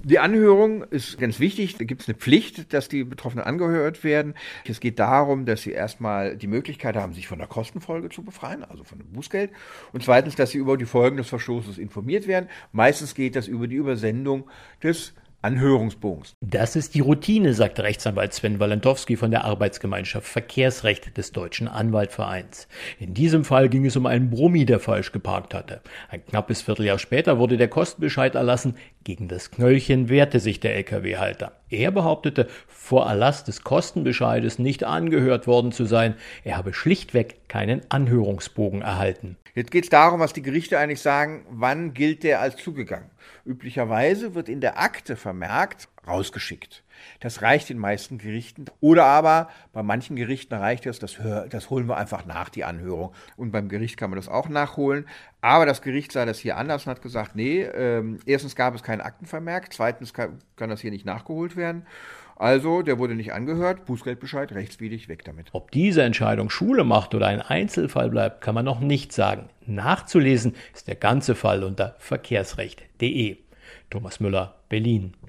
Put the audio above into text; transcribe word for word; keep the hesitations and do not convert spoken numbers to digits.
Die Anhörung ist ganz wichtig. Da gibt es eine Pflicht, dass die Betroffenen angehört werden. Es geht darum, dass sie erstmal die Möglichkeit haben, sich von der Kostenfolge zu befreien, also von dem Bußgeld. Und zweitens, dass sie über die Folgen des Verstoßes informiert werden. Meistens geht das über die Übersendung des Anhörungsbogens. Das ist die Routine, sagt Rechtsanwalt Sven Walentowski von der Arbeitsgemeinschaft Verkehrsrecht des Deutschen Anwaltvereins. In diesem Fall ging es um einen Brummi, der falsch geparkt hatte. Ein knappes Vierteljahr später wurde der Kostenbescheid erlassen. Gegen das Knöllchen wehrte sich der L K W-Halter. Er behauptete, vor Erlass des Kostenbescheides nicht angehört worden zu sein. Er habe schlichtweg keinen Anhörungsbogen erhalten. Jetzt geht es darum, was die Gerichte eigentlich sagen, wann gilt der als zugegangen. Üblicherweise wird in der Akte vermerkt, rausgeschickt. Das reicht den meisten Gerichten. Oder aber bei manchen Gerichten reicht es, das, das holen wir einfach nach, die Anhörung. Und beim Gericht kann man das auch nachholen. Aber das Gericht sah das hier anders und hat gesagt, nee, ähm, erstens gab es keinen Aktenvermerk, zweitens kann, kann das hier nicht nachgeholt werden. Also, der wurde nicht angehört, Bußgeldbescheid, rechtswidrig, weg damit. Ob diese Entscheidung Schule macht oder ein Einzelfall bleibt, kann man noch nicht sagen. Nachzulesen ist der ganze Fall unter verkehrsrecht punkt de. Thomas Müller, Berlin.